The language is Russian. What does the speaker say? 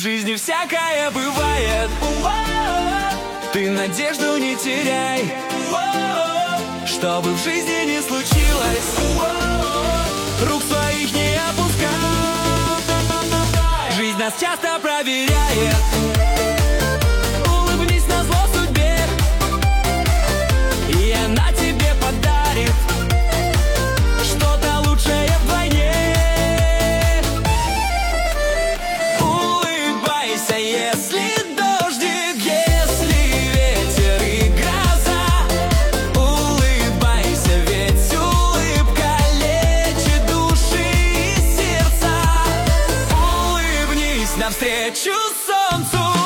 жизни всякое бывает. Ты надежду не теряй, чтобы в жизни не случилось. Рук своих не опускай. Жизнь нас часто проверяет. Улыбнись назло судьбе, и она тебе подарит что-то лучшее вдвойне. Улыбайся, если дождик, если ветер и гроза. Улыбайся, ведь улыбка лечит души и сердца. Улыбнись навстречу солнцу.